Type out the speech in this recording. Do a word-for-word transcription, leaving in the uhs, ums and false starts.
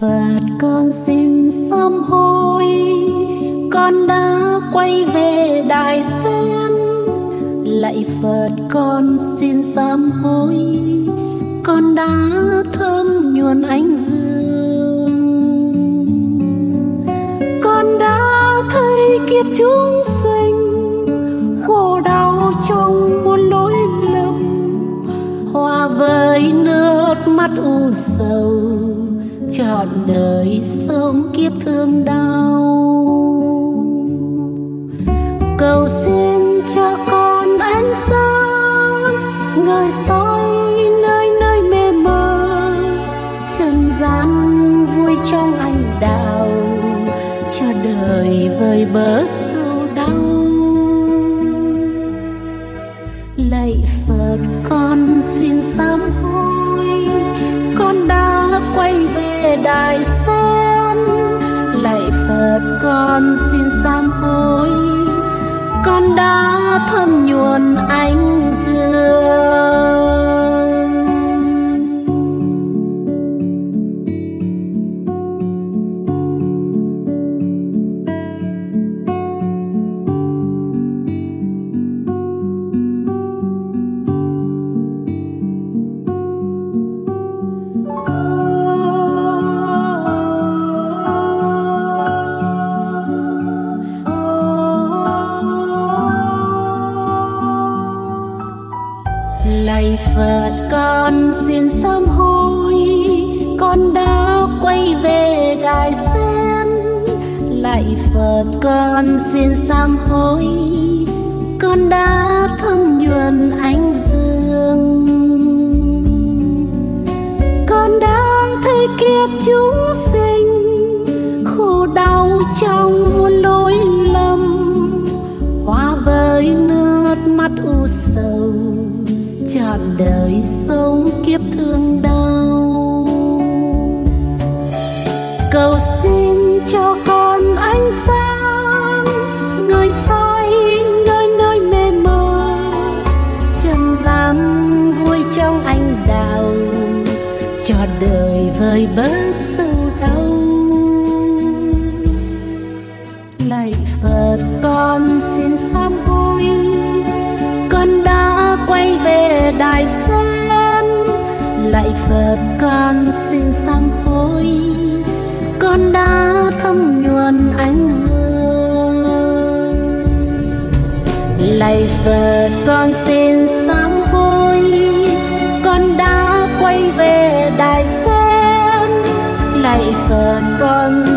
Phật con xin sám hối, con đã quay về Đài Sen. Lạy Phật con xin sám hối, con đã thơm nhuần ánh dương. Con đã thấy kiếp chúng sinh khổ đau trong muôn lỗi lầm, hòa với nước mắt u sầu, trọn đời sống kiếp thương đau. Cầu xin cho con ánh sáng ngời soi nơi nơi mê mờ, trần gian vui trong anh đạo, cho đời vơi bớt sâu đau. Lạy Phật con xin sám hối, con đã quay về Đài Sen. Lạy Phật con xin sám hối, con đã thơm nhuần ánh dương. Lạy Phật con xin sám hối, con đã quay về Đài Sen. Lạy Phật con xin sám hối, con đã thơm nhuần ánh dương. Con đã thấy kiếp chúng sinh khổ đau trong muôn lỗi lầm, hòa với nước mắt u sầu, trọn đời sống kiếp thương đau. Cầu xin cho con ánh sáng ngời soi nơi nơi mê mờ, trần gian vui trong anh đạo, cho đời vơi bớt sâu đau. Lạy Phật con xin sám hối, con đã quay về Đài Sen. Lạy Phật con xin sám hối, con đã thơm nhuần ánh dương. Lạy Phật con xin sám hối, con đã quay về Đài Sen. Lạy Phật con